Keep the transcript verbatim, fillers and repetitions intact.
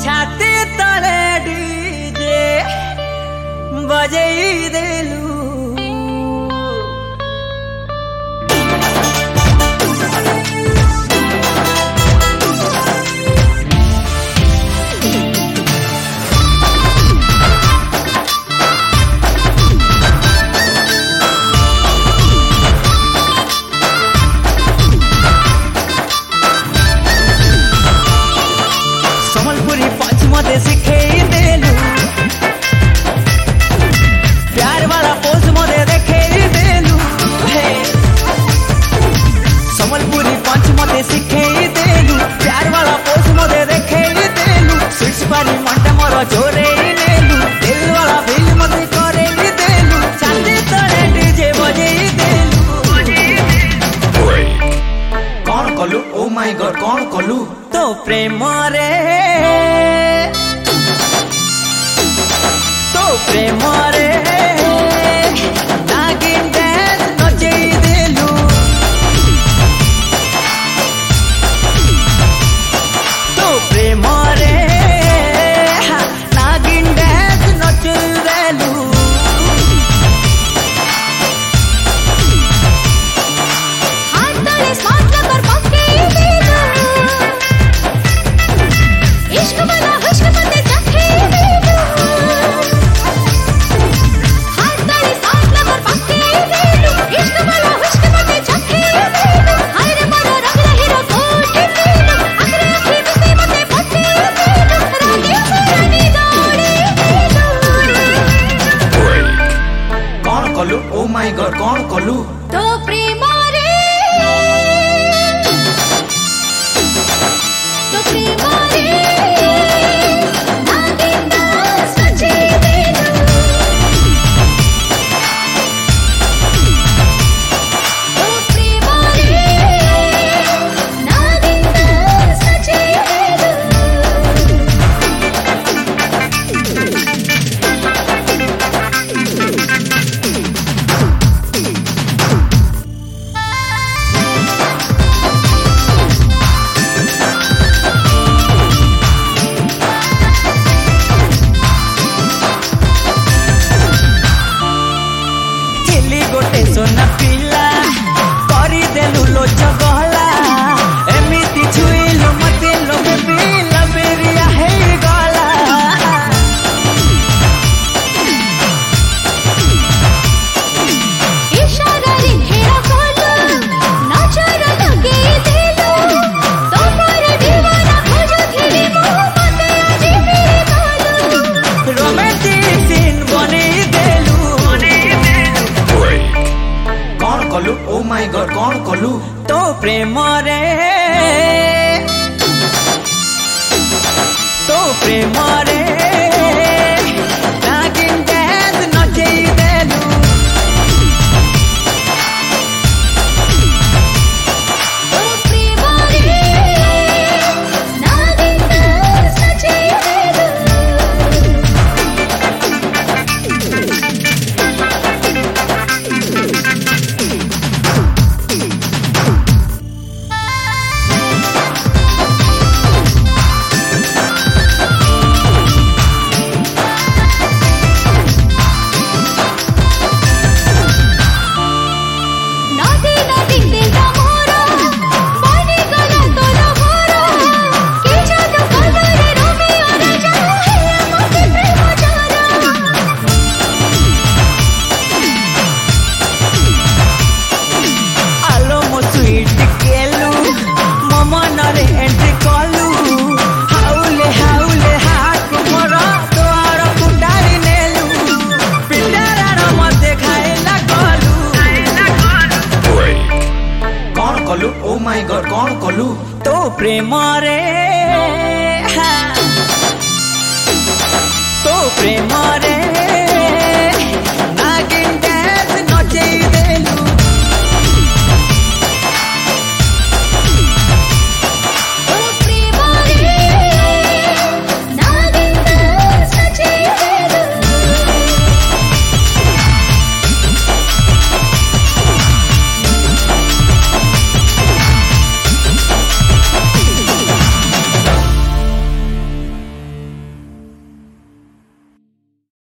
छाती तले डीजे बजई देलू सिखे देलू प्यार वाला पोज मोदे देखे देलू संबलपुरी पंच मते सिखे देलू प्यार वाला पोज मोदे देखे देलू स्विच पारी मंटा मोर जोरे नेलू दिल वाला बिल मते करे देलू चांदी तले डीजे बजे देलू कौन कलू ओ माय गॉड कौन कलू तो प्रेम रे प्रेम रे नागिन डांस नचई देलू तो प्रेम रे नागिन डांस नचई देलू हाथ तले साथ लगर पक्के देलू इश्क वाला हुस्न मते चखे देलू ओ माय गॉड कौन कलू तो प्रेम रे तो प्रेम रे नागिन डांस नचई देलू तो प्रेम रे नागिन डांस नचई गोटे सोना पिला करी देलू लो चगला एमिति छुइलु मते लोगे पिला बेरिया हे गला इशारा रे हेरा कोलू नजर लगे देलू तोमर दीवाना खोजो थेली मोहब्बत आजी मेरे कोलू रोमांटिक सीन बने देलू कौन कलू ओ माय गॉड कौन कलू तो प्रेम रे तो प्रेम रे नागिन डांस नचई देलू तो प्रेम रे नागिन डांस नचई देलू ओ माय गॉड कौन कलू तो प्रेम रे